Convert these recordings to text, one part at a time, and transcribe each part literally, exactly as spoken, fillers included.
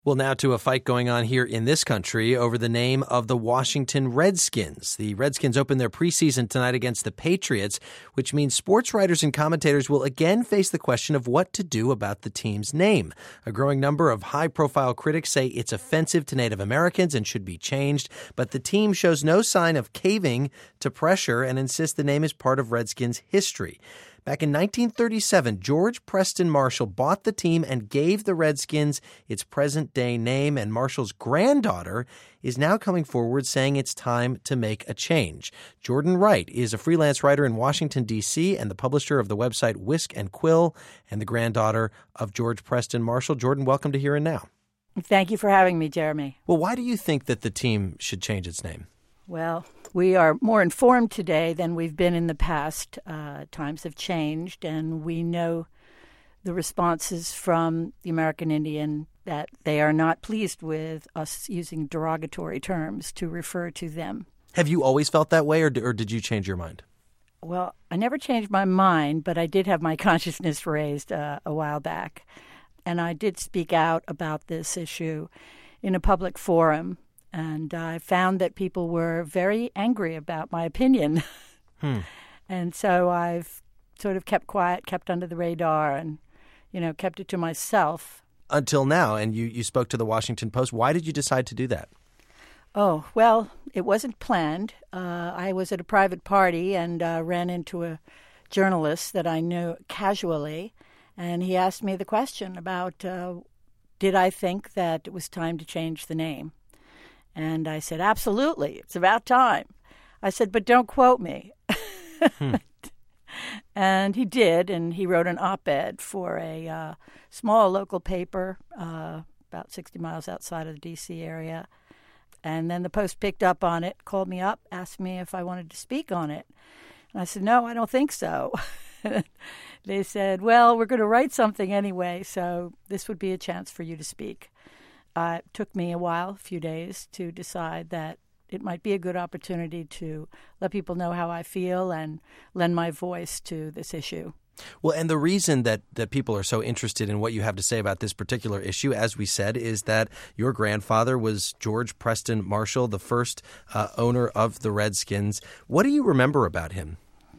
Well, now to a fight going on here in this country over the name of the Washington Redskins. The Redskins open their preseason tonight against the Patriots, which means sports writers and commentators will again face the question of what to do about the team's name. A growing number of high-profile critics say it's offensive to Native Americans and should be changed, but the team shows no sign of caving to pressure and insists the name is part of Redskins history. Back in nineteen thirty-seven, George Preston Marshall bought the team and gave the Redskins its present-day name, and Marshall's granddaughter is now coming forward saying it's time to make a change. Jordan Wright is a freelance writer in Washington, D C, and the publisher of the website Whisk and Quill, and the granddaughter of George Preston Marshall. Jordan, welcome to Here and Now. Thank you for having me, Jeremy. Well, why do you think that the team should change its name? Well, we are more informed today than we've been in the past. Uh, times have changed, and we know the responses from the American Indian that they are not pleased with us using derogatory terms to refer to them. Have you always felt that way, or, or did you change your mind? Well, I never changed my mind, but I did have my consciousness raised uh, a while back, and I did speak out about this issue in a public forum. And I found that people were very angry about my opinion. Hmm. And so I've sort of kept quiet, kept under the radar, and, you know, kept it to myself. Until now, and you, you spoke to the Washington Post. Why did you decide to do that? Oh, well, it wasn't planned. Uh, I was at a private party and uh, ran into a journalist that I knew casually, and he asked me the question about uh, did I think that it was time to change the name? And I said, absolutely, it's about time. I said, but don't quote me. Hmm. And he did, and he wrote an op-ed for a uh, small local paper uh, about sixty miles outside of the D C area. And then the Post picked up on it, called me up, asked me if I wanted to speak on it. And I said, no, I don't think so. They said, well, we're going to write something anyway, so this would be a chance for you to speak. Uh, it took me a while, a few days, to decide that it might be a good opportunity to let people know how I feel and lend my voice to this issue. Well, and the reason that, that people are so interested in what you have to say about this particular issue, as we said, is that your grandfather was George Preston Marshall, the first uh, owner of the Redskins. What do you remember about him?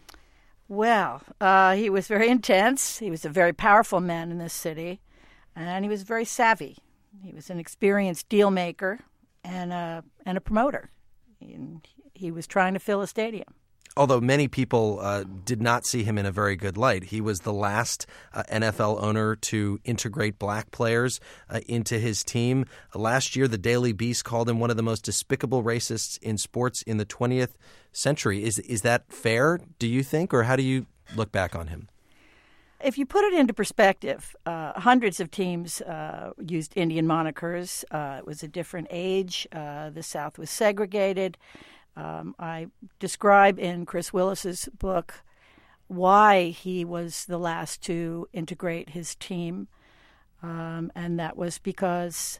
Well, uh, he was very intense. He was a very powerful man in this city, and he was very savvy. He was an experienced deal maker and a, and a promoter. And he was trying to fill a stadium. Although many people uh, did not see him in a very good light. He was the last uh, N F L owner to integrate black players uh, into his team. Uh, last year, the Daily Beast called him one of the most despicable racists in sports in the twentieth century. Is, is that fair, do you think, or how do you look back on him? If you put it into perspective, uh, hundreds of teams uh, used Indian monikers. Uh, it was a different age. Uh, the South was segregated. Um, I describe in Chris Willis's book why he was the last to integrate his team, um, and that was because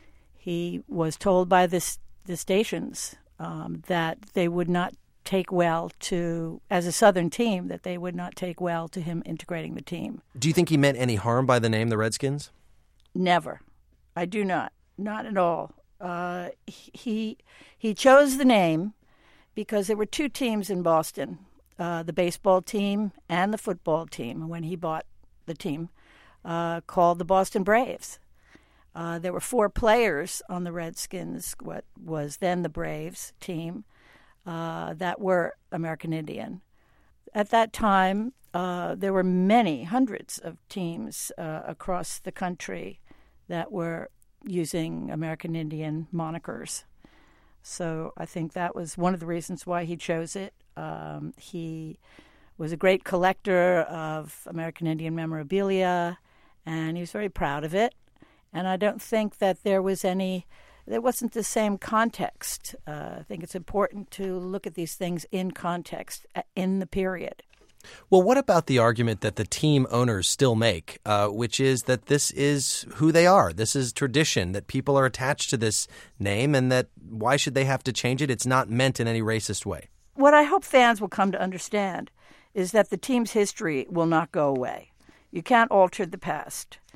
he was told by the, the stations um, that they would not take well to, as a Southern team, that they would not take well to him integrating the team. Do you think he meant any harm by the name the Redskins? Never. I do not. Not at all. Uh, he he chose the name because there were two teams in Boston, uh, the baseball team and the football team, when he bought the team, uh, called the Boston Braves. Uh, there were four players on the Redskins, what was then the Braves team, Uh, that were American Indian. At that time, uh, there were many, hundreds of teams uh, across the country that were using American Indian monikers. So I think that was one of the reasons why he chose it. Um, he was a great collector of American Indian memorabilia, and he was very proud of it. And I don't think that there was any There wasn't the same context. Uh, I think it's important to look at these things in context, in the period. Well, what about the argument that the team owners still make, uh, which is that this is who they are? This is tradition, that people are attached to this name, and that why should they have to change it? It's not meant in any racist way. What I hope fans will come to understand is that the team's history will not go away. You can't alter the past.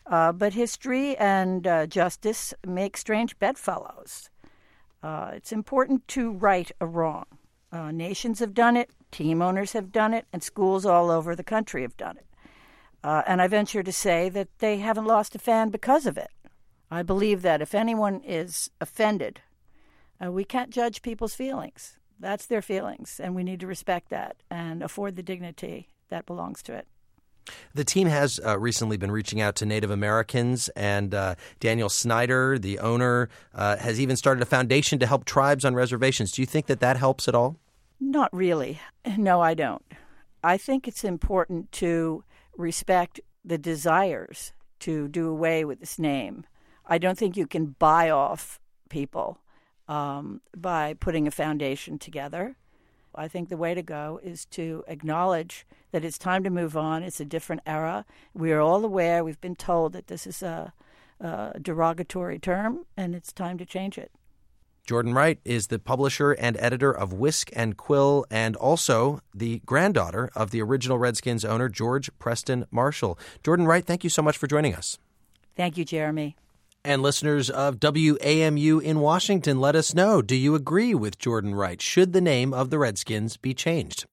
Uh, but history and uh, justice make strange bedfellows. Uh, it's important to right a wrong. Uh, nations have done it, team owners have done it, and schools all over the country have done it. Uh, and I venture to say that they haven't lost a fan because of it. I believe that if anyone is offended, uh, we can't judge people's feelings. That's their feelings, and we need to respect that and afford the dignity that belongs to it. The team has uh, recently been reaching out to Native Americans, and uh, Daniel Snyder, the owner, uh, has even started a foundation to help tribes on reservations. Do you think that that helps at all? Not really. No, I don't. I think it's important to respect the desires to do away with this name. I don't think you can buy off people um, by putting a foundation together. I think the way to go is to acknowledge that it's time to move on. It's a different era. We are all aware. We've been told that this is a, a derogatory term, and it's time to change it. Jordan Wright is the publisher and editor of Whisk and Quill, and also the granddaughter of the original Redskins owner, George Preston Marshall. Jordan Wright, thank you so much for joining us. Thank you, Jeremy. And listeners of W A M U in Washington, let us know, do you agree with Jordan Wright? Should the name of the Redskins be changed?